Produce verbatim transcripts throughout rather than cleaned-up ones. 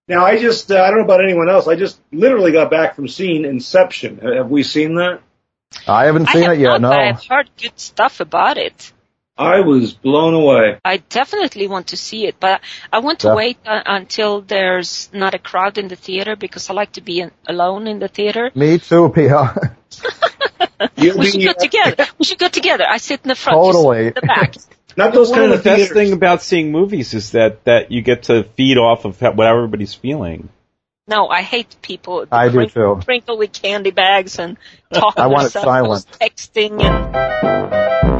Now, I just, uh, I don't know about anyone else, I just literally got back from seeing Inception. Have we seen that? I haven't seen I have it yet, not, no. I've heard good stuff about it. I was blown away. I definitely want to see it, but I want to Yeah. wait uh, until there's not a crowd in the theater because I like to be in, alone in the theater. Me too, Pia. You'll We be, should go uh, together. We should go together. I sit in the front, Totally. you sit in the back. Not those One kind of of the best theaters. thing about seeing movies is that, that you get to feed off of what everybody's feeling. No, I hate people. I do too. Sprinkle with candy bags and talking I want it themselves, silent. texting and...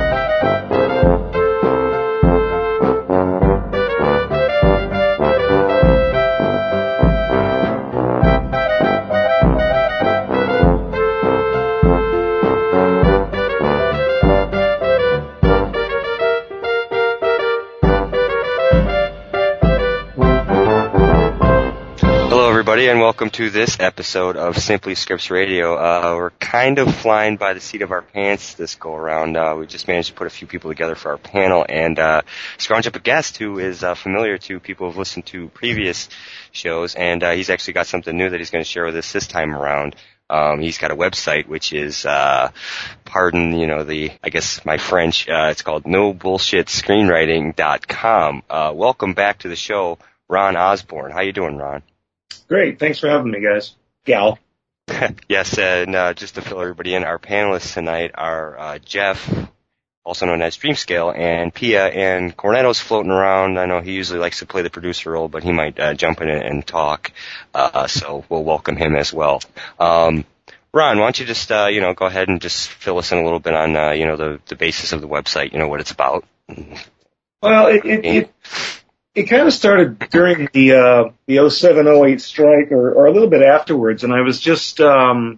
Hello, everybody, and welcome to this episode of Simply Scripts Radio. Uh, we're kind of flying by the seat of our pants this go around. Uh, we just managed to put a few people together for our panel and uh, scrounge up a guest who is uh, familiar to people who've listened to previous shows, and uh, he's actually got something new that he's going to share with us this time around. Um, he's got a website which is, uh, pardon, you know, the, I guess my French, uh, it's called no bullshit screenwriting dot com. Uh, welcome back to the show, Ron Osborne. How you doing, Ron? Great. Thanks for having me, guys. Gal. Yes, and uh, just to fill everybody in, our panelists tonight are uh, Jeff, also known as Dreamscale, and Pia, and Cornetto's floating around. I know he usually likes to play the producer role, but he might uh, jump in and talk, uh, so we'll welcome him as well. Um, Ron, why don't you just, uh, you know, go ahead and just fill us in a little bit on, uh, you know, the, the basis of the website, you know, what it's about. Well, it, it, it, it kind of started during the, uh, the oh seven oh eight strike or, or a little bit afterwards, and I was just, um,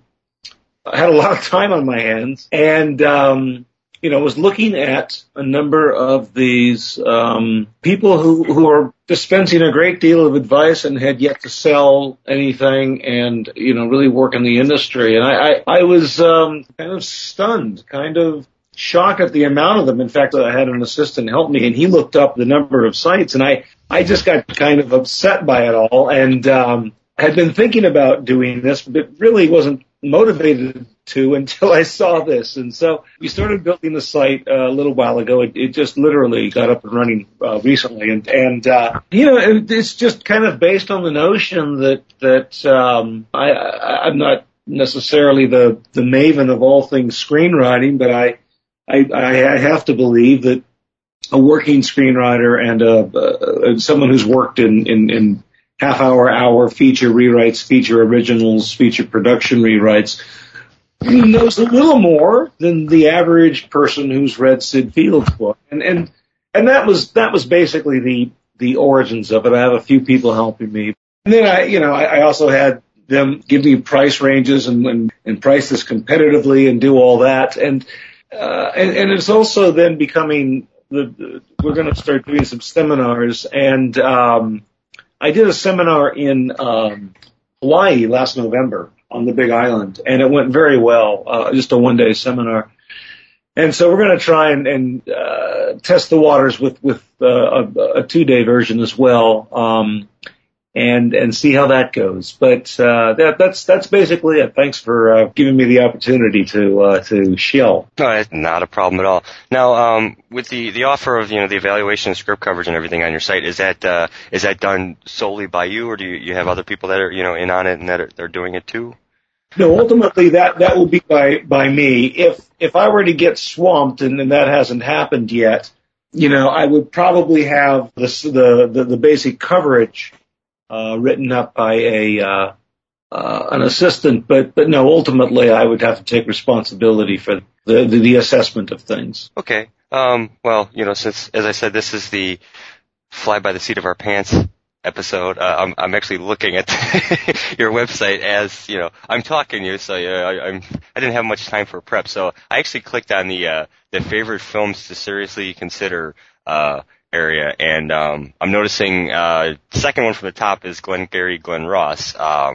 I had a lot of time on my hands, and, um, you know, was looking at a number of these, um, people who, who are dispensing a great deal of advice and had yet to sell anything and, you know, really work in the industry. And I, I, I was, um, kind of stunned, kind of shocked at the amount of them. In fact, I had an assistant help me, and he looked up the number of sites, and I, I just got kind of upset by it all, and um, had been thinking about doing this, but really wasn't motivated to until I saw this. And so we started building the site uh, a little while ago. It, it just literally got up and running uh, recently, and and uh, you know, it, it's just kind of based on the notion that that um, I, I I'm not necessarily the the maven of all things screenwriting, but I. I, I have to believe that a working screenwriter and a, uh, someone who's worked in, in, in half-hour, hour feature rewrites, feature originals, feature production rewrites, knows a little more than the average person who's read Sid Field's book. And and and that was that was basically the the origins of it. I have a few people helping me, and then I you know I, I also had them give me price ranges and, and and price this competitively and do all that. And Uh, and, and it's also then becoming the, the we're going to start doing some seminars, and um, I did a seminar in um, Hawaii last November on the Big Island, and it went very well. Uh, just a one day seminar, and so we're going to try and, and uh, test the waters with with uh, a, a two day version as well. Um, And, and see how that goes. But, uh, that, that's, that's basically it. Thanks for, uh, giving me the opportunity to, uh, to shill. No, that's not a problem at all. Now, um, with the, the offer of, you know, the evaluation and script coverage and everything on your site, is that, uh, is that done solely by you, or do you, you have other people that are, you know, in on it and that are, they're doing it too? No, ultimately that, that will be by, by me. If, if I were to get swamped, and, and that hasn't happened yet, you know, I would probably have this, the, the, the basic coverage Uh, written up by a uh, uh, an assistant, but but no, ultimately I would have to take responsibility for the the, the assessment of things. Okay. Um, well, you know, since, as I said, this is the fly by the seat of our pants episode, uh, I'm, I'm actually looking at your website as, you know, I'm talking to you, so uh, I, I'm, I didn't have much time for prep, so I actually clicked on the, uh, the favorite films to seriously consider, uh, area, and, um, I'm noticing, uh, the second one from the top is Glengarry Glen Ross. Um,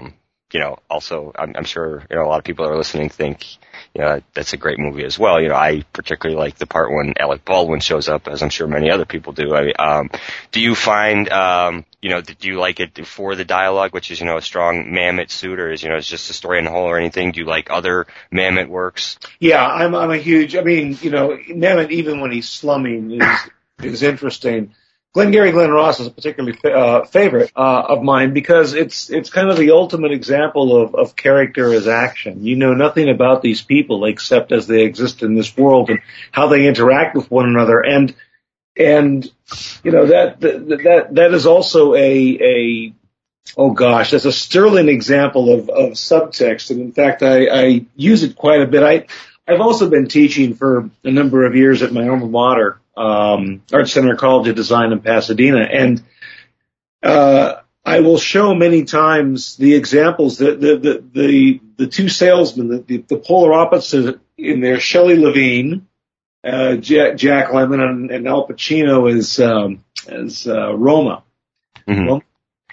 you know, also I'm, I'm sure you know a lot of people that are listening think, you know, that's a great movie as well. You know, I particularly like the part when Alec Baldwin shows up, as I'm sure many other people do. I, um, do you find, um, you know, do you like it for the dialogue, which is, you know, a strong Mamet suit, or is, you know, it's just a story in the whole or anything? Do you like other Mamet works? Yeah, I'm, I'm a huge, I mean, you know, Mamet, even when he's slumming, is, is interesting. Glengarry Glen Ross is a particularly uh, favorite uh, of mine because it's it's kind of the ultimate example of, of character as action. You know nothing about these people except as they exist in this world and how they interact with one another. And and you know that that that, that is also a a oh gosh, that's a sterling example of, of subtext. And in fact, I, I use it quite a bit. I I've also been teaching for a number of years at my alma mater. Um, Art Center College of Design in Pasadena, and uh, I will show many times the examples that the the the, the two salesmen, the, the, the polar opposites in there, Shelley Levine, uh, Jack, Jack Lemmon, and, and Al Pacino as um, as uh, Roma. Mm-hmm. Well,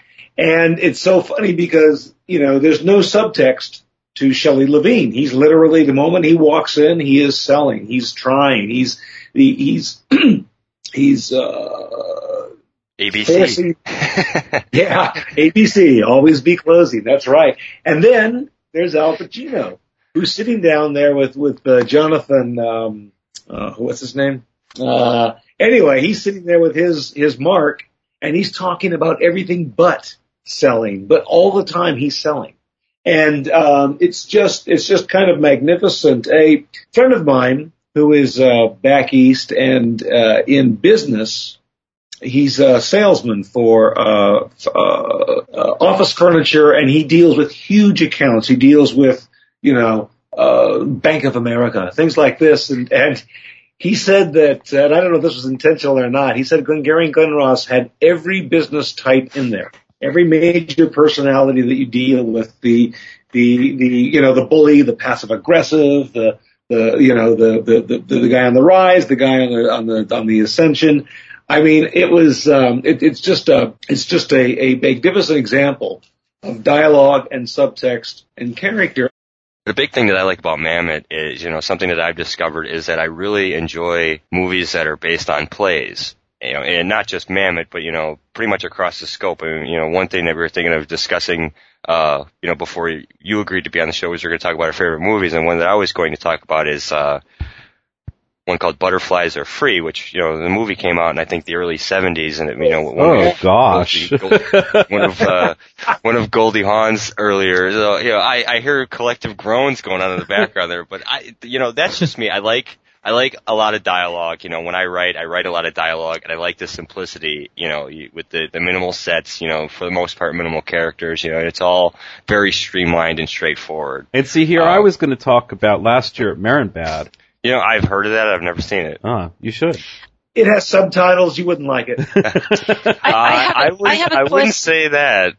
and it's so funny because you know there's no subtext to Shelley Levine. He's literally, the moment he walks in, he is selling. He's trying. He's He's he's uh, A B C. Yeah, A B C. Always be closing. That's right. And then there's Al Pacino, who's sitting down there with with uh, Jonathan. Um, uh, what's his name? Uh, anyway, he's sitting there with his his Mark, and he's talking about everything but selling. But all the time he's selling, and um, it's just it's just kind of magnificent. A friend of mine, who is uh, back east and uh, in business. He's a salesman for uh, uh, uh, office furniture, and he deals with huge accounts. He deals with, you know, uh, Bank of America, things like this. And, and he said that, and I don't know if this was intentional or not, he said Glengarry Glen Ross had every business type in there, every major personality that you deal with, the, the, the, you know, the bully, the passive aggressive, the, The you know the, the the the guy on the rise, the guy on the on the on the ascension. I mean, it was um, it, it's just a it's just a, a magnificent example of dialogue and subtext and character. The big thing that I like about Mamet is, you know, something that I've discovered is that I really enjoy movies that are based on plays. You know, and not just Mamet, but, you know, pretty much across the scope. I mean, you know, one thing that we were thinking of discussing, uh, you know, before you agreed to be on the show was we we're going to talk about our favorite movies. And one that I was going to talk about is, uh, one called Butterflies Are Free, which, you know, the movie came out in, I think, the early seventies. And, it, you know, one oh, of, gosh. one of, uh, one of Goldie Hawn's earlier, so, you know, I, I hear collective groans going on in the background there, but I, you know, that's just me. I like, I like a lot of dialogue. You know, when I write, I write a lot of dialogue, and I like the simplicity, you know, with the, the minimal sets, you know, for the most part, minimal characters, you know, it's all very streamlined and straightforward. And see, here um, I was going to talk about last year at Marienbad. You know, I've heard of that. I've never seen it. Ah, you should. It has subtitles. You wouldn't like it. I, I, have a, I, would, I, have a I wouldn't quest- say that.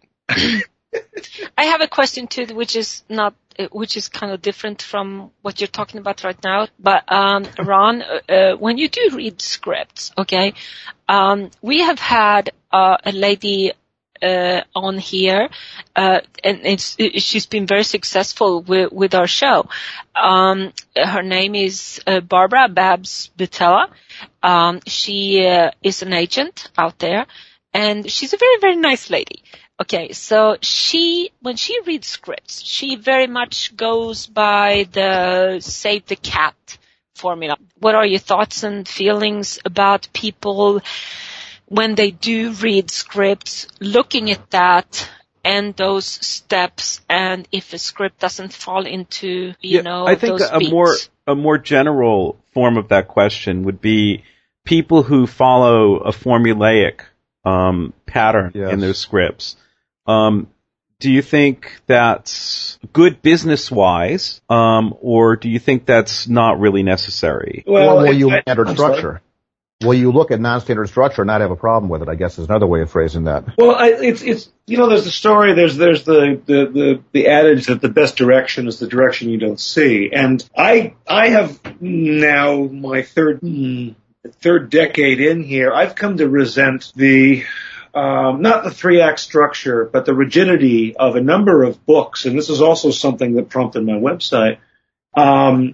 I have a question too, which is not, which is kind of different from what you're talking about right now. But um, Ron, uh, when you do read scripts, okay, um, we have had uh, a lady uh, on here, uh, and it's, it, she's been very successful with, with our show. Um, her name is uh, Barbara Babs Bitella. Um, she uh, is an agent out there, and she's a very, very nice lady. Okay, so she, when she reads scripts, she very much goes by the save the cat formula. What are your thoughts and feelings about people when they do read scripts, looking at that and those steps, and if a script doesn't fall into, you yeah, know, I think those a beats? more a more general form of that question would be people who follow a formulaic um, pattern Yes. in their scripts. Um, do you think that's good business-wise, um, or do you think that's not really necessary? Well, will it- you I- standard I'm sorry. structure? Will you look at non-standard structure and not have a problem with it? I guess is another way of phrasing that. Well, I, it's it's you know, there's the story, there's there's the, the the the adage that the best direction is the direction you don't see, and I I have now my third hmm, third decade in here. I've come to resent the um, not the three-act structure, but the rigidity of a number of books, and this is also something that prompted my website, um,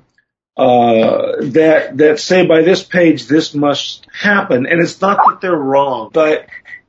uh, that, that say by this page this must happen. And it's not that they're wrong, but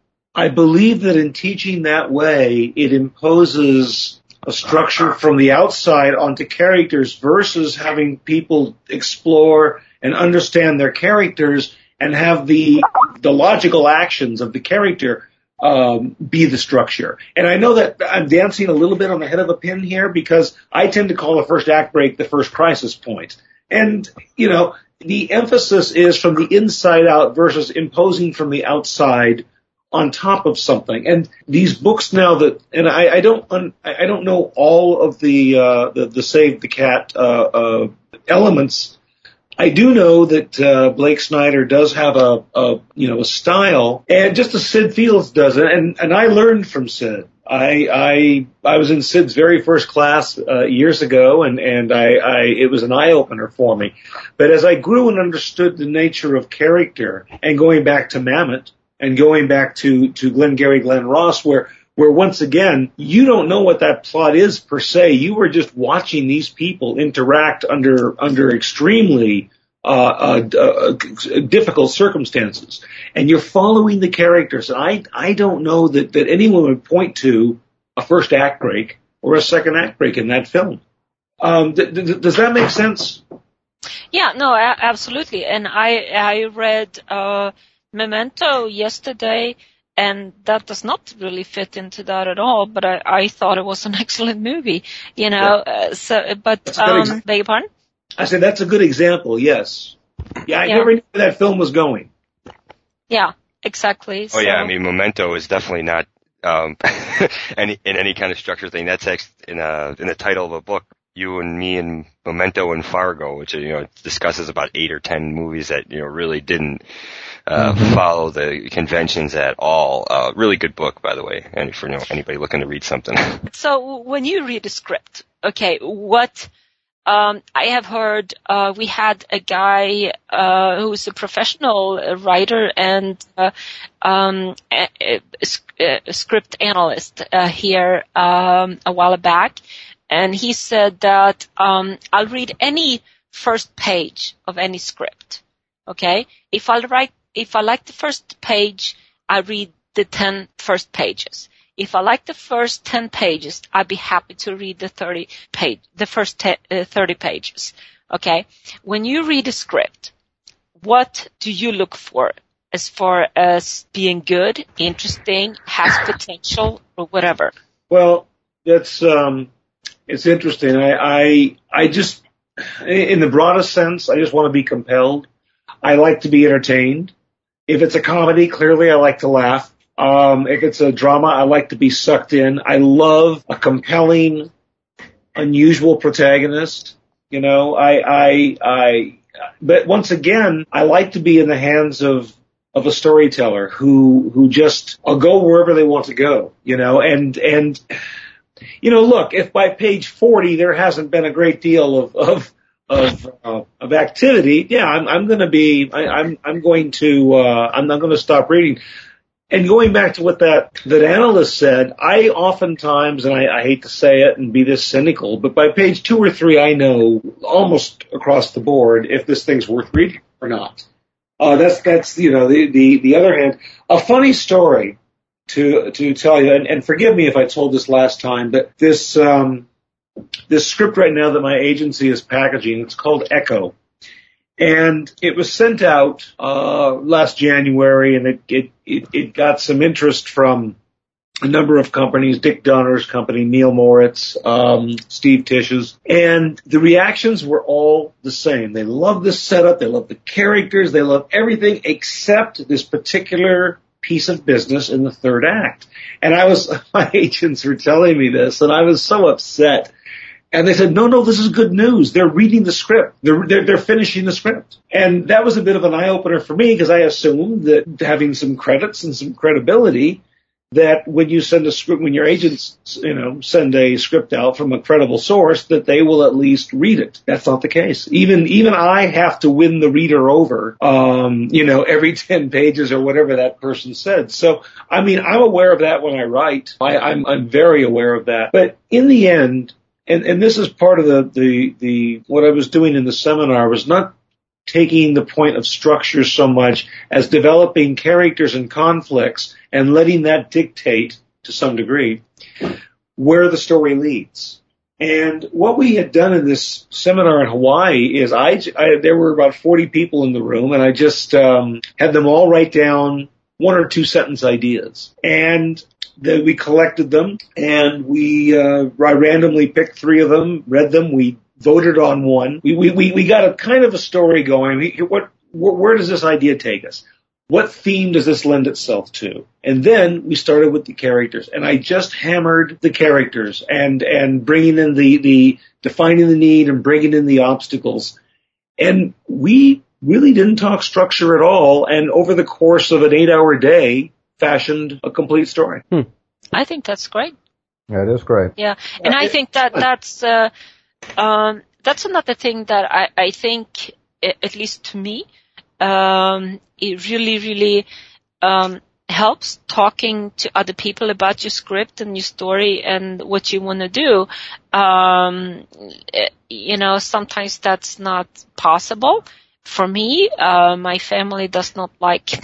I believe that in teaching that way, it imposes a structure from the outside onto characters versus having people explore and understand their characters and have the the logical actions of the character um, be the structure. And I know that I'm dancing a little bit on the head of a pin here because I tend to call the first act break the first crisis point. And, you know, the emphasis is from the inside out versus imposing from the outside on top of something. And these books now that, and I, I don't, un, I don't know all of the, uh, the, the Save the Cat, uh, uh, elements. I do know that, uh, Blake Snyder does have a, a, you know, a style, and just as Sid Fields does it, and, and I learned from Sid. I, I, I was in Sid's very first class, uh, years ago, and, and I, I, it was an eye-opener for me. But as I grew and understood the nature of character, and going back to Mamet, and going back to, to Glengarry Glen Ross, where, where once again, you don't know what that plot is per se. You were just watching these people interact under, under extremely, uh, uh, uh difficult circumstances. And you're following the characters. And I, I don't know that, that anyone would point to a first act break or a second act break in that film. Um, th- th- does that make sense? Yeah, no, a- absolutely. And I, I read, uh, Memento yesterday, and that does not really fit into that at all, but I, I thought it was an excellent movie, you know, yeah. uh, so, but, um, beg your pardon? I said that's a good example, yes. Yeah, I yeah. never knew where that film was going. Yeah, exactly. Oh so. yeah, I mean, Memento is definitely not, um, any, in any kind of structure thing. That's ex- in a, in the title of a book. You and Me and Memento and Fargo, which, you know, discusses about eight or ten movies that, you know, really didn't, uh, mm-hmm. follow the conventions at all. Uh, really good book, by the way, and for, you know, anybody looking to read something. So when you read a script, okay, what, um, I have heard, uh, we had a guy, uh, who's a professional writer and, uh, um, a, a, a script analyst, uh, here, um, a while back. And he said that, um, I'll read any first page of any script. Okay. If I write, if I like the first page, I read the ten first pages. If I like the first ten pages, I'd be happy to read the thirty page, the first te- uh, thirty pages. Okay. When you read a script, what do you look for as far as being good, interesting, has potential, or whatever? Well, that's, um, it's interesting. I, I, I just, in the broadest sense, I just want to be compelled. I like to be entertained. If it's a comedy, clearly I like to laugh. Um, if it's a drama, I like to be sucked in. I love a compelling, unusual protagonist. You know, I, I, I, but once again, I like to be in the hands of, of a storyteller who, who just, I'll go wherever they want to go, you know, and, and, you know, look, if by page forty there hasn't been a great deal of of of, uh, of activity, yeah, I'm, I'm going to be, I, I'm I'm going to, uh, I'm not going to stop reading. And going back to what that that analyst said, I oftentimes, and I, I hate to say it and be this cynical, but by page two or three, I know almost across the board if this thing's worth reading or not. Uh, that's that's you know the the the other hand, a funny story. To, to tell you, and, and forgive me if I told this last time, but this, um, this script right now that my agency is packaging, it's called Echo. And it was sent out, uh, last January, and it, it, it, it got some interest from a number of companies, Dick Donner's company, Neil Moritz, um, Steve Tish's, and the reactions were all the same. They love the setup, they love the characters, they love everything except this particular piece of business in the third act. And I was, my agents were telling me this, and I was so upset. And they said, no, no, this is good news. They're reading the script. They're, they're, they're finishing the script. And that was a bit of an eye-opener for me because I assumed that having some credits and some credibility, that when you send a script, when your agents, you know, send a script out from a credible source, that they will at least read it. That's not the case. Even, even I have to win the reader over, um, you know, every ten pages or whatever that person said. So, I mean, I'm aware of that when I write. I, I'm, I'm very aware of that. But in the end, and, and this is part of the, the, the, what I was doing in the seminar was not taking the point of structure so much as developing characters and conflicts and letting that dictate, to some degree, where the story leads. And what we had done in this seminar in Hawaii is I, I there were about forty people in the room, and I just um, had them all write down one or two sentence ideas. And then we collected them, and we uh, I randomly picked three of them, read them, we voted on one. We, we, we got a kind of a story going. What, where does this idea take us? What theme does this lend itself to? And then we started with the characters, and I just hammered the characters and, and bringing in the, the, defining the need and bringing in the obstacles. And we really didn't talk structure at all. And over the course of an eight hour day, fashioned a complete story. Hmm. I think that's great. Yeah, it is great. Yeah. And I think that that's, uh, Um, that's another thing that I, I think, at least to me, um, it really, really, um, helps talking to other people about your script and your story and what you want to do. Um, you know, sometimes that's not possible. For me, uh, my family does not like,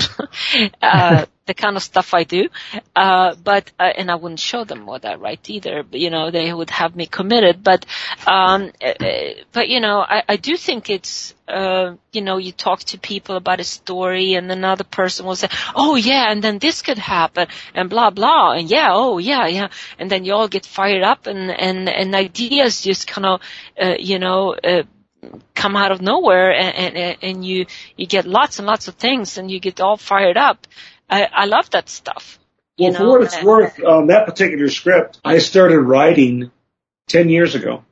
uh, the kind of stuff I do. Uh, but, uh, and I wouldn't show them what I write either, but, you know, they would have me committed. But, um, uh, but, you know, I, I do think it's, uh, you know, you talk to people about a story and another person will say, oh yeah, and then this could happen and blah, blah. And yeah, oh yeah, yeah. And then you all get fired up and, and, and ideas just kind of, uh, you know, uh, come out of nowhere, and, and, and you, you get lots and lots of things, and you get all fired up. I, I love that stuff. You well, know? for what it's worth, um, that particular script, I started writing ten years ago.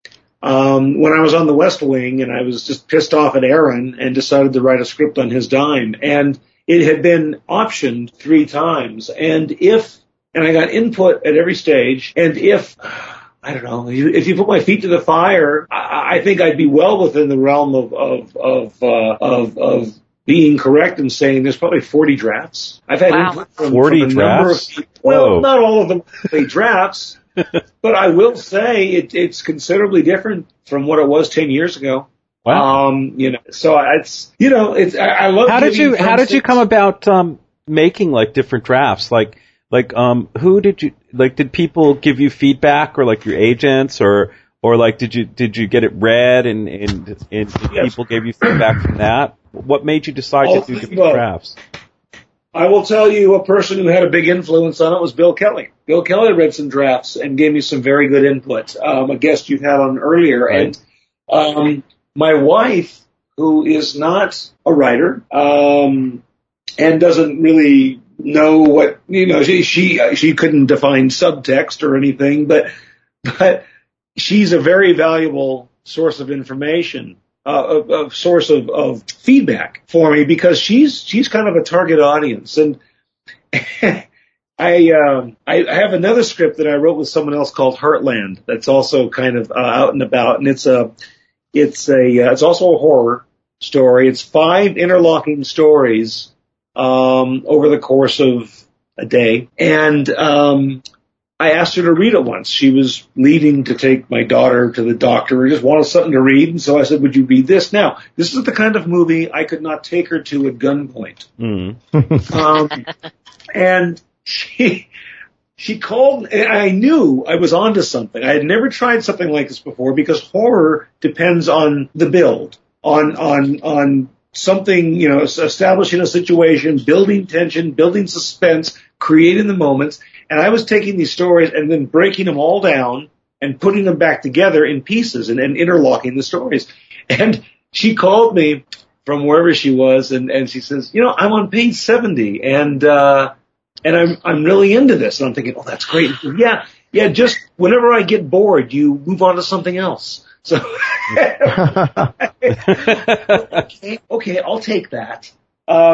Um, when I was on the West Wing, and I was just pissed off at Aaron and decided to write a script on his dime. And it had been optioned three times. And if, and I got input at every stage, and if, I don't know, if you put my feet to the fire, I, I think I'd be well within the realm of, of, of, uh, of, of being correct in saying there's probably forty drafts. I've had wow. input from, forty from a drafts? number of people. Well, Whoa. not all of them play drafts, but I will say it, it's considerably different from what it was ten years ago. Wow. Um, you know, so it's, you know, it's, I, I love How did you, how did you come about, um, making like different drafts? Like, like, um, who did you, like, did people give you feedback, or like your agents, or, or like, did you, did you get it read and, and, and Yes. people gave you feedback from that? What made you decide All to do different well, drafts? I will tell you a person who had a big influence on it was Bill Kelly. Bill Kelly read some drafts and gave me some very good input. Um, a guest you've had on earlier. Right. And, um, my wife, who is not a writer, um, and doesn't really know what, you know, she, she, she couldn't define subtext or anything, but, but she's a very valuable source of information, uh, a, a source of, of feedback for me, because she's, she's kind of a target audience. And I, um, I, I have another script that I wrote with someone else called Heartland that's also kind of, uh, out and about. And it's a, it's a, uh, it's also a horror story. It's five interlocking stories, um, over the course of a day. And, um, I asked her to read it once. She was leaving to take my daughter to the doctor and just wanted something to read. And so I said, would you read this? Now, this is the kind of movie I could not take her to at gunpoint. Mm. um, and she, she called, and I knew I was onto something. I had never tried something like this before, because horror depends on the build, on, on, on something, you know, establishing a situation, building tension, building suspense, creating the moments. And I was taking these stories and then breaking them all down and putting them back together in pieces and, and interlocking the stories. And she called me from wherever she was, and, and she says, you know, I'm on page seventy, and, uh, and I'm, I'm really into this. And I'm thinking, oh, that's great. Said, yeah, yeah, just whenever I get bored, you move on to something else. So, okay, okay, I'll take that. Um,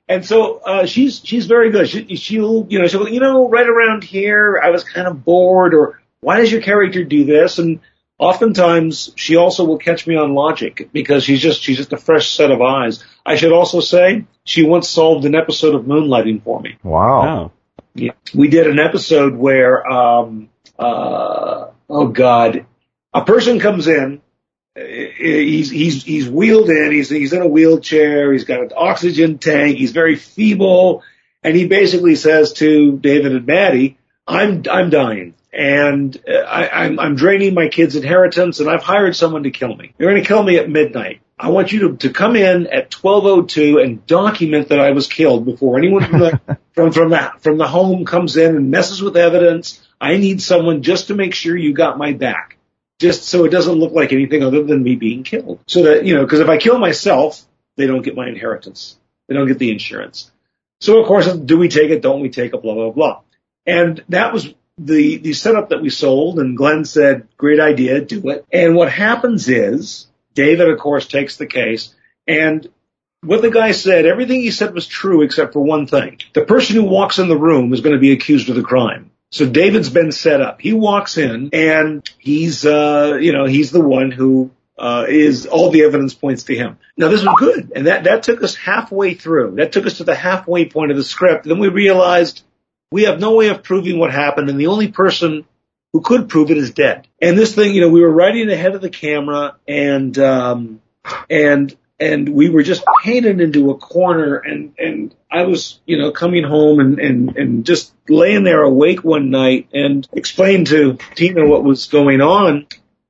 And so, uh, she's, she's very good. She, she'll, you know, she'll, you know, right around here, I was kind of bored, or why does your character do this? And oftentimes she also will catch me on logic because she's just, she's just a fresh set of eyes. I should also say she once solved an episode of Moonlighting for me. Wow. Oh. Yeah. We did an episode where, um, uh, oh God, a person comes in. He's, he's, he's wheeled in, he's, he's in a wheelchair, he's got an oxygen tank, he's very feeble, and he basically says to David and Maddie, I'm, I'm dying, and I, I'm, I'm draining my kid's inheritance, and I've hired someone to kill me. You're gonna kill me at midnight. I want you to, to come in at twelve oh two and document that I was killed before anyone from the, from, from the, from the home comes in and messes with evidence. I need someone just to make sure you got my back. Just so it doesn't look like anything other than me being killed. So that, you know, because if I kill myself, they don't get my inheritance. They don't get the insurance. So, of course, do we take it? Don't we take it? Blah, blah, blah. And that was the, the setup that we sold. And Glenn said, great idea, do it. And what happens is David, of course, takes the case. And what the guy said, everything he said was true except for one thing. The person who walks in the room is going to be accused of the crime. So David's been set up. He walks in and he's, uh, you know, he's the one who, uh, is, all the evidence points to him. Now this was good. And that, that took us halfway through. That took us to the halfway point of the script. Then we realized we have no way of proving what happened. And the only person who could prove it is dead. And this thing, you know, we were writing ahead of the camera and, um, and, and we were just painted into a corner and, and I was, you know, coming home and, and, and just laying there awake one night and explained to Tina what was going on.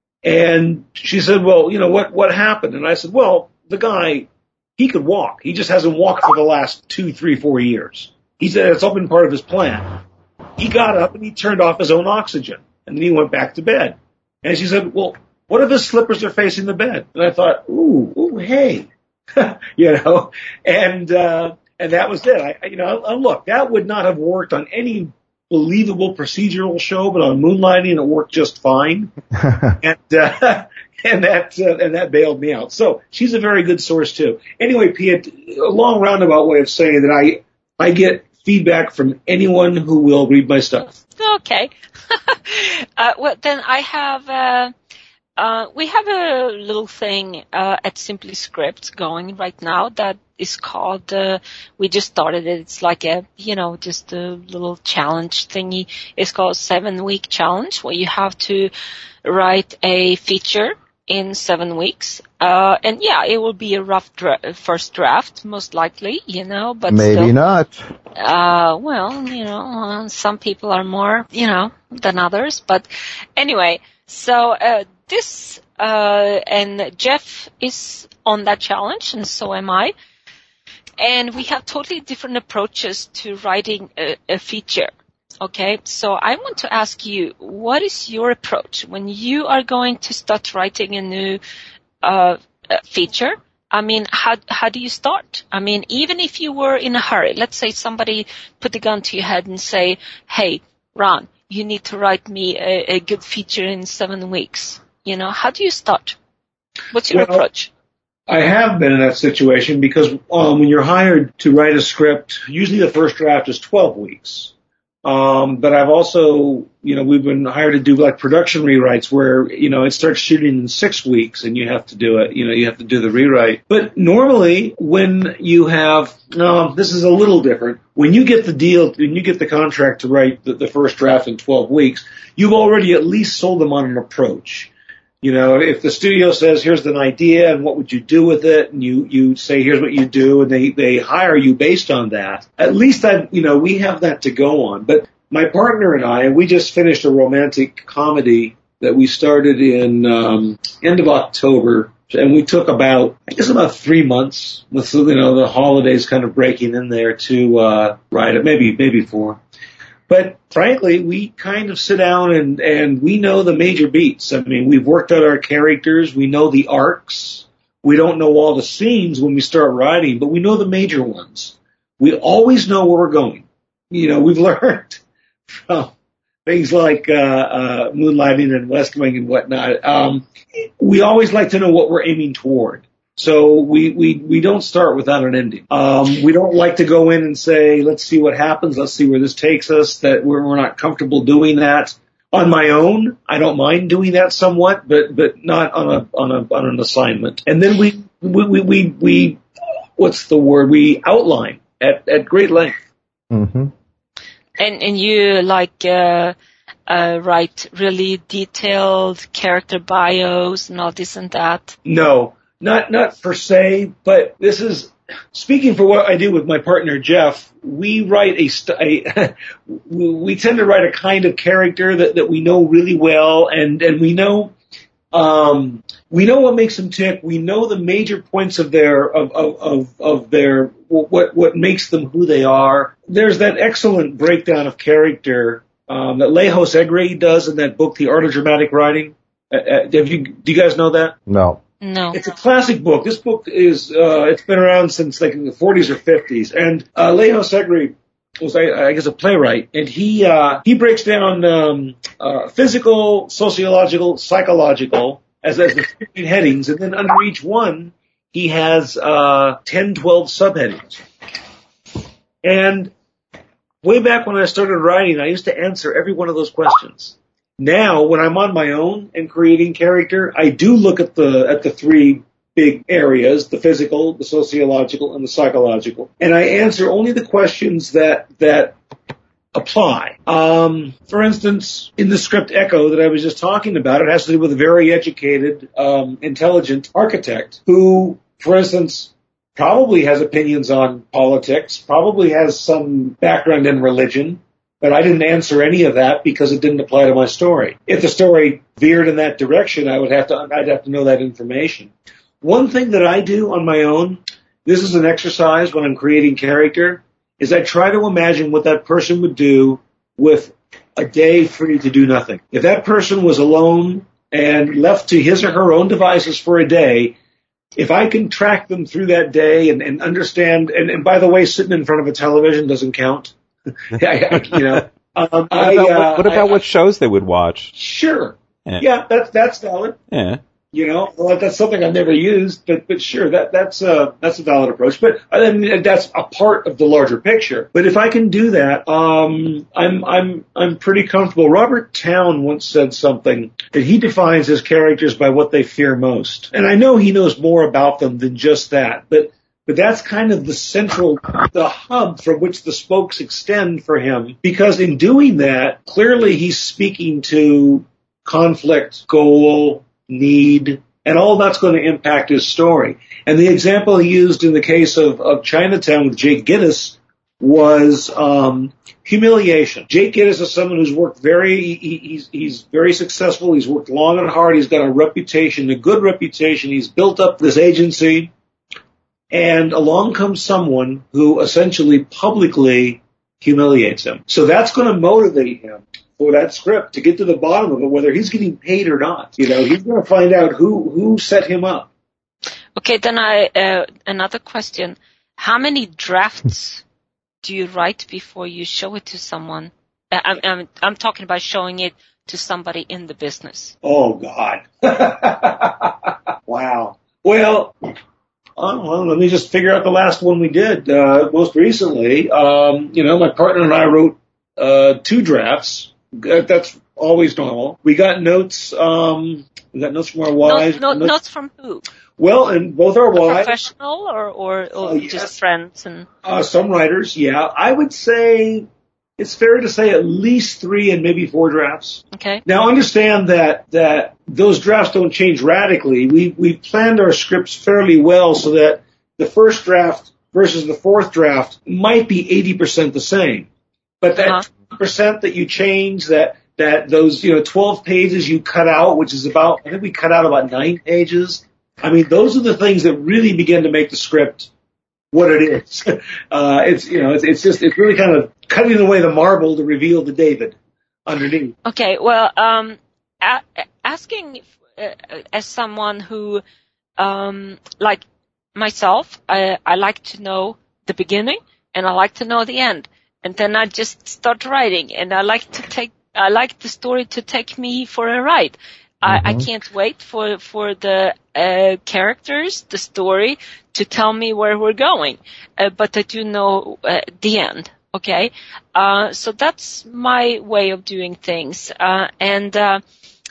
And she said, well, you know, what, what happened? And I said, well, the guy, he could walk. He just hasn't walked for the last two, three, four years. He said it's all been part of his plan. He got up and he turned off his own oxygen and then he went back to bed. And she said, well, what if his slippers are facing the bed? And I thought, ooh, ooh, hey, you know, and, uh, and that was it. I, you know, look, that would not have worked on any believable procedural show, but on Moonlighting, it worked just fine. and, uh, and that, uh, and that bailed me out. So she's a very good source too. Anyway, Pia, a long roundabout way of saying that I, I get feedback from anyone who will read my stuff. Okay. uh, well, then I have, uh, Uh, we have a little thing uh, at Simply Scripts going right now that is called, uh, we just started it, it's like a, you know, just a little challenge thingy. It's called Seven Week Challenge, where you have to write a feature in seven weeks. Uh, and yeah, it will be a rough dra- first draft, most likely, you know, but maybe still, not. Uh, well, you know, uh, some people are more, you know, than others, but anyway, so, uh, this, uh, and Jeff is on that challenge, and so am I. And we have totally different approaches to writing a, a feature. Okay, so I want to ask you, what is your approach when you are going to start writing a new uh, feature? I mean, how how do you start? I mean, even if you were in a hurry, let's say somebody put the gun to your head and say, hey, Ron, you need to write me a, a good feature in seven weeks. You know, how do you start? What's your well, approach? I have been in that situation because um, when you're hired to write a script, usually the first draft is twelve weeks. Um, but I've also, you know, we've been hired to do like production rewrites where, you know, it starts shooting in six weeks and you have to do it, you know, you have to do the rewrite. But normally when you have, no, this is a little different. When you get the deal, when you get the contract to write the, the first draft in twelve weeks, you've already at least sold them on an approach. You know, if the studio says, here's an idea and what would you do with it? And you, you say, here's what you do. And they, they hire you based on that. At least I, you know, we have that to go on. But my partner and I, we just finished a romantic comedy that we started in, um, end of October. And we took about, I guess about three months with, you know, the holidays kind of breaking in there to, uh, write it. Maybe, maybe four. But frankly, we kind of sit down and, and we know the major beats. I mean, we've worked out our characters. We know the arcs. We don't know all the scenes when we start writing, but we know the major ones. We always know where we're going. You know, we've learned from things like, uh, uh, Moonlighting and West Wing and whatnot. Um, we always like to know what we're aiming toward. So we, we, we don't start without an ending. Um, we don't like to go in and say, let's see what happens. Let's see where this takes us. That we're, we're not comfortable doing that. On my own, I don't mind doing that somewhat, but, but not on a, on a, on an assignment. And then we, we, we, we, we what's the word? We outline at, at great length. Mm-hmm. And, and you like, uh, uh, write really detailed character bios and all this and that? No, not, not per se, but this is, speaking for what I do with my partner Jeff, we write a, st- a we tend to write a kind of character that, that we know really well, and, and we know um, we know what makes them tick. We know the major points of their of of of, of their what what makes them who they are. There's that excellent breakdown of character um, that Lejos Egre does in that book, The Art of Dramatic Writing. Uh, have you do you guys know that? No. No. It's a classic book. This book is, uh, it's been around since like in the forties or fifties. And, uh, Lejos Egre was, I, I guess, a playwright. And he, uh, he breaks down, um, uh, physical, sociological, psychological as, as the fifteen headings. And then under each one, he has, uh, ten, twelve subheadings. And way back when I started writing, I used to answer every one of those questions. Now, when I'm on my own and creating character, I do look at the at the three big areas, the physical, the sociological, and the psychological. And I answer only the questions that that apply. Um, for instance, in the script Echo that I was just talking about, it has to do with a very educated, um, intelligent architect who, for instance, probably has opinions on politics, probably has some background in religion. But I didn't answer any of that because it didn't apply to my story. If the story veered in that direction, I would have to, I'd have to know that information. One thing that I do on my own, this is an exercise when I'm creating character, is I try to imagine what that person would do with a day free to do nothing. If that person was alone and left to his or her own devices for a day, if I can track them through that day and, and understand, and, and by the way, sitting in front of a television doesn't count. I, I, you know, um, what about, I, uh, what, what about I, what shows they would watch? Sure. Yeah, yeah that's that's valid. Yeah. You know, well, that's something I've never used, but but sure, that that's uh that's a valid approach. But I mean, that's a part of the larger picture. But if I can do that, um, I'm I'm I'm pretty comfortable. Robert Towne once said something that he defines his characters by what they fear most, and I know he knows more about them than just that, but. But that's kind of the central, the hub from which the spokes extend for him. Because in doing that, clearly he's speaking to conflict, goal, need, and all that's going to impact his story. And the example he used in the case of, of Chinatown with Jake Gittes was um, humiliation. Jake Gittes is someone who's worked very, he, he's, he's very successful. He's worked long and hard. He's got a reputation, a good reputation. He's built up this agency. And along comes someone who essentially publicly humiliates him. So that's going to motivate him for that script to get to the bottom of it, whether he's getting paid or not. You know, he's going to find out who, who set him up. Okay, then I, uh, another question. How many drafts do you write before you show it to someone? I'm, I'm, I'm talking about showing it to somebody in the business. Oh, God. Wow. Well, Oh, well, let me just figure out the last one we did, uh, most recently. Um, you know, my partner and I wrote, uh, two drafts. That's always normal. We got notes, um, we got notes from our wives. No, no, notes, notes from who? Well, and both our A wives. Professional or, or, or uh, yes. just friends and? Uh, some writers, yeah. I would say, it's fair to say at least three and maybe four drafts. Okay. Now understand that, that those drafts don't change radically. We, we've planned our scripts fairly well so that the first draft versus the fourth draft might be eighty percent the same. But that uh-huh. twenty percent that you change, that, that those, you know, twelve pages you cut out, which is about, I think we cut out about nine pages. I mean, those are the things that really begin to make the script what it is. Uh, it's, you know, it's, it's just, it's really kind of cutting away the marble to reveal the David underneath. Okay, well, um, a- asking uh, as someone who, um, like myself, I, I like to know the beginning and I like to know the end. And then I just start writing and I like to take, I like the story to take me for a ride. I, I can't wait for for the uh, characters, the story, to tell me where we're going. Uh, but I do know uh, the end. Okay, uh, so that's my way of doing things. Uh, and uh,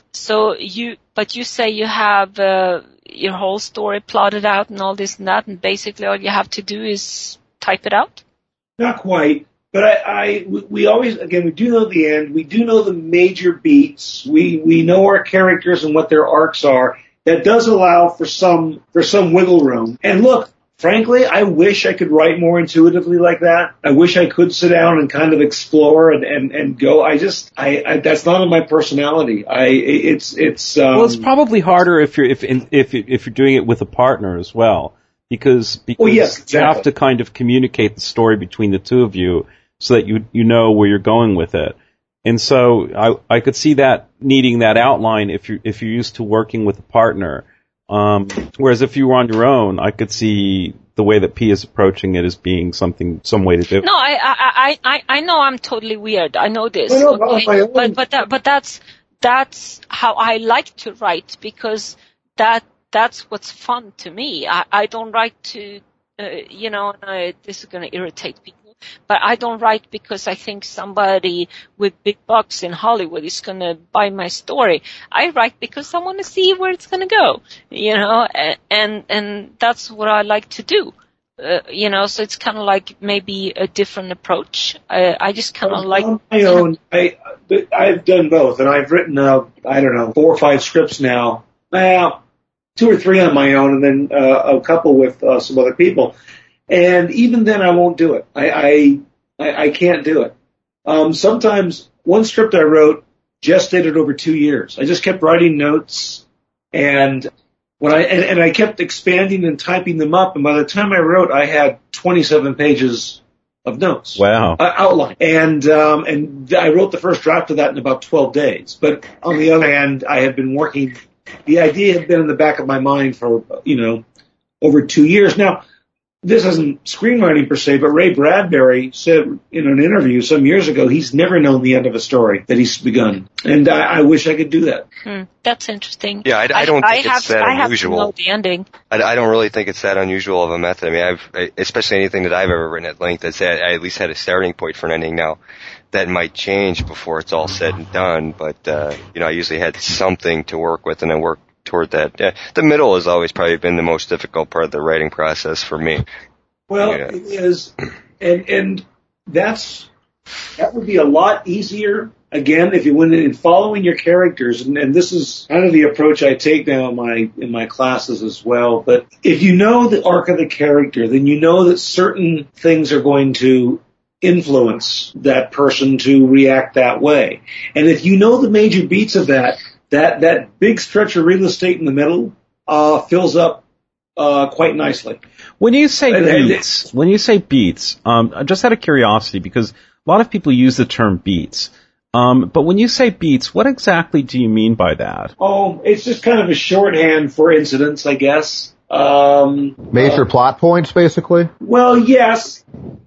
so you, but you say you have uh, your whole story plotted out and all this and that, and basically all you have to do is type it out? Not quite. But I, I, we always, again, we do know the end. We do know the major beats. We, we know our characters and what their arcs are. That does allow for some, for some wiggle room. And look, frankly, I wish I could write more intuitively like that. I wish I could sit down and kind of explore and, and, and go. I just, I, I that's not in my personality. I, it's, it's, um. Well, it's probably harder if you're, if, if, if you're doing it with a partner as well. Because, because well, yes, exactly. You have to kind of communicate the story between the two of you so that you, you know where you're going with it. And so I, I could see that needing that outline if you, if you're used to working with a partner. Um, whereas if you were on your own, I could see the way that P is approaching it as being something, some way to do it. No, I, I, I, I know I'm totally weird. I know this. No, no, okay? no, but, but, that, but that's, that's how I like to write because that, that's what's fun to me. I, I don't write to, uh, you know, and I, this is going to irritate people, but I don't write because I think somebody with big bucks in Hollywood is going to buy my story. I write because I want to see where it's going to go, you know, and, and, and that's what I like to do. Uh, you know, so it's kind of like maybe a different approach. I, I just kind of like on my own. I, I've done both, and I've written, uh, I don't know, four or five scripts now. Well, two or three on my own, and then uh, a couple with uh, some other people. And even then, I won't do it. I I, I can't do it. Um, sometimes one script I wrote gestated over two years. I just kept writing notes, and when I and, and I kept expanding and typing them up. And by the time I wrote, I had twenty-seven pages of notes. Wow. Uh, outline. And um, and I wrote the first draft of that in about twelve days. But on the other hand, I had been working. The idea had been in the back of my mind for, you know, over two years. Now, this isn't screenwriting per se, but Ray Bradbury said in an interview some years ago he's never known the end of a story that he's begun. And I, I wish I could do that. Hmm, that's interesting. Yeah, I, I don't I, think I it's have, that I unusual. have to know the ending. I, I don't really think it's that unusual of a method. I mean, I've, especially anything that I've ever written at length that's at, I at least had a starting point for an ending. Now, that might change before it's all said and done, but, uh, you know, I usually had something to work with and I worked toward that. Yeah, the middle has always probably been the most difficult part of the writing process for me. Well, yeah. It is, and and that's that would be a lot easier again if you went in following your characters, and, and this is kind of the approach I take now in my in my classes as well. But if you know the arc of the character, then you know that certain things are going to influence that person to react that way, and if you know the major beats of that. That that big stretch of real estate in the middle uh, fills up uh, quite nicely. When you say And- beats, when you say beats, um, just out of curiosity, because a lot of people use the term beats, um, but when you say beats, what exactly do you mean by that? Oh, it's just kind of a shorthand for incidents, I guess. Um, Major uh, plot points, basically? Well, yes,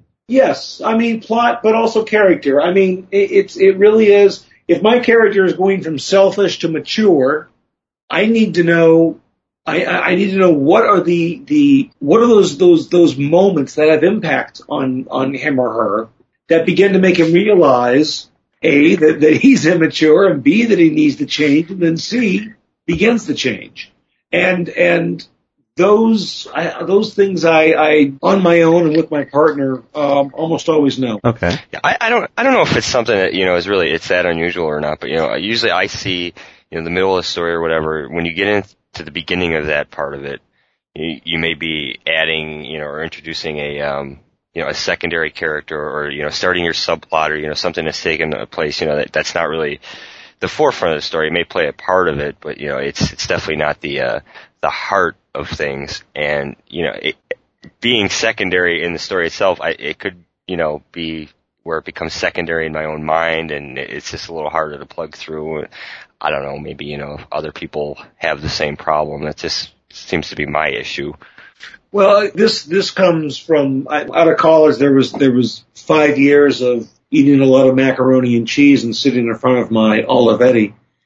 yes. I mean plot, but also character. I mean, it, it's it really is. If my character is going from selfish to mature, I need to know. I, I need to know what are the, the what are those those those moments that have impact on on him or her that begin to make him realize A, that, that he's immature, and B, that he needs to change, and then C, begins to change. And and those I, those things I, I on my own and with my partner um, almost always know. Okay. Yeah, I, I don't, I don't know if it's something that, you know, is really, it's that unusual or not, but, you know, usually I see, you know, the middle of the story or whatever, when you get into the beginning of that part of it, you, you may be adding, you know, or introducing a, um, you know, a secondary character or, you know, starting your subplot or, you know, something that's taken a place, you know, that, that's not really the forefront of the story. It may play a part of it, but, you know, it's, it's definitely not the, uh, the heart of things. And, you know, it, being secondary in the story itself, I, it could, you know, be where it becomes secondary in my own mind, and it's just a little harder to plug through. I don't know, maybe, you know, other people have the same problem. That just seems to be my issue. Well, this this comes from I, out of college. There was there was five years of eating a lot of macaroni and cheese and sitting in front of my Olivetti.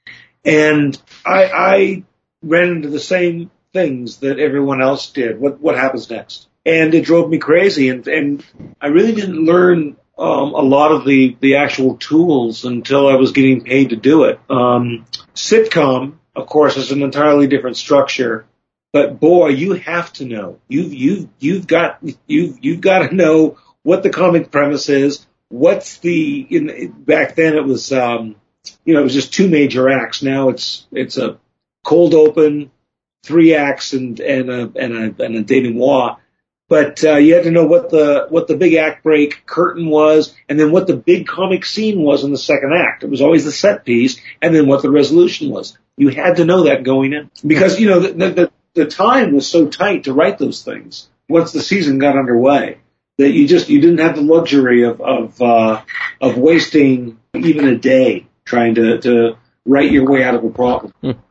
And I, I ran into the same things that everyone else did. What what happens next? And it drove me crazy. And, and I really didn't learn um, a lot of the, the actual tools until I was getting paid to do it. Um, sitcom, of course, is an entirely different structure. But boy, you have to know. You've you've you've got you've you've got to know what the comic premise is. What's the in back then it was um, you know it was just two major acts. Now it's it's a cold open, three acts and and a and a and a denouement. But uh, you had to know what the what the big act break curtain was, and then what the big comic scene was in the second act. It was always the set piece, and then what the resolution was. You had to know that going in because you know the the, the time was so tight to write those things once the season got underway that you just you didn't have the luxury of of uh, of wasting even a day trying to to write your way out of a problem.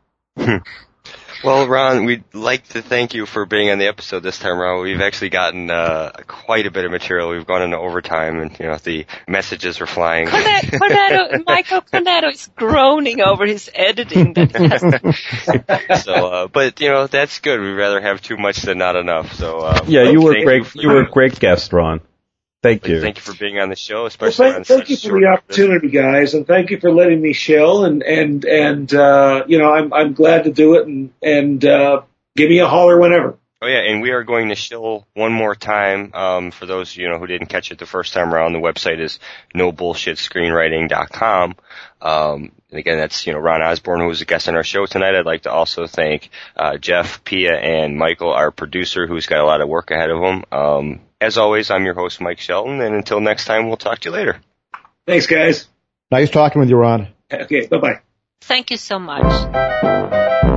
Well, Ron, we'd like to thank you for being on the episode this time around. We've actually gotten uh, quite a bit of material. We've gone into overtime, and you know the messages are flying. Cornetto, Cornetto, Michael Cornetto is groaning over his editing that he has. so, uh, but you know that's good. We'd rather have too much than not enough. So, uh, yeah, you were great. You, you were a great guest, Ron. Thank you. Thank you for being on the show, Well, especially thank, on thank such you for short the opportunity, guys, and thank you for letting me shill. And and and uh, you know, I'm I'm glad to do it. And and uh, give me a holler whenever. Oh yeah, and we are going to shill one more time. Um, for those you know who didn't catch it the first time around, the website is no bullshit screenwriting dot com. Um, and again, that's you know Ron Osborne, who was a guest on our show tonight. I'd like to also thank uh, Jeff, Pia, and Michael, our producer, who's got a lot of work ahead of him. Um, as always, I'm your host, Mike Shelton, and until next time, we'll talk to you later. Thanks, guys. Nice talking with you, Ron. Okay, bye bye. Thank you so much.